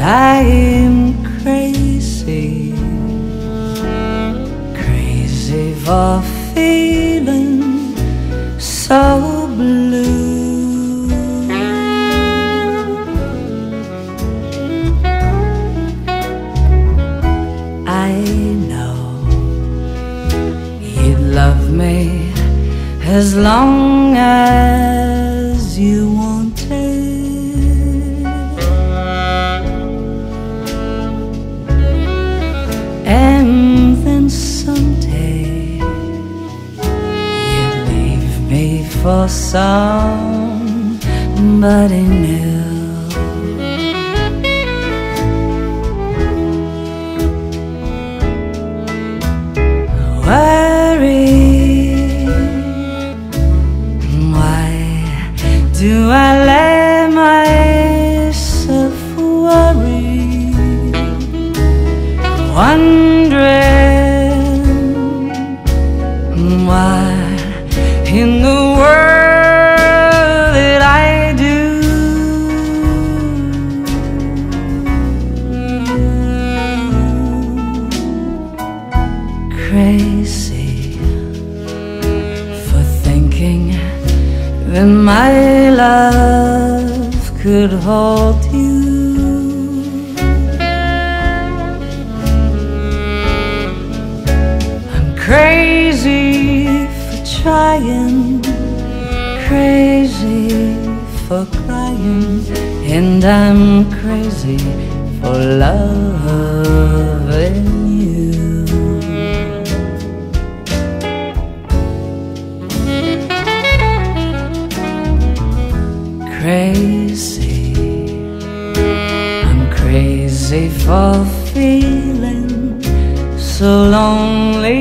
I'm crazy, crazy for feeling so blue. I know you'd love me as long as you wanted, and then someday you'd leave me for somebody new. Worry, why do I let myself worry? Wondering what in the world did I do? Crazy for thinking that my love could hold you. Crazy for trying, crazy for crying, and I'm crazy for loving you. Crazy, I'm crazy for feeling so lonely.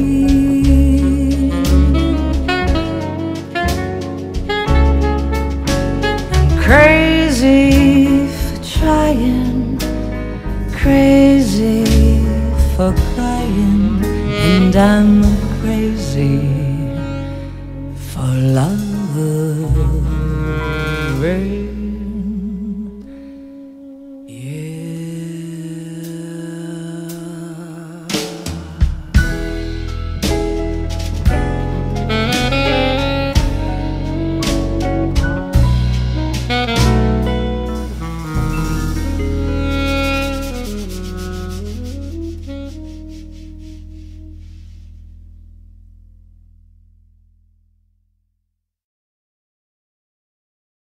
Crazy for trying, crazy for crying, and I'm crazy for loving.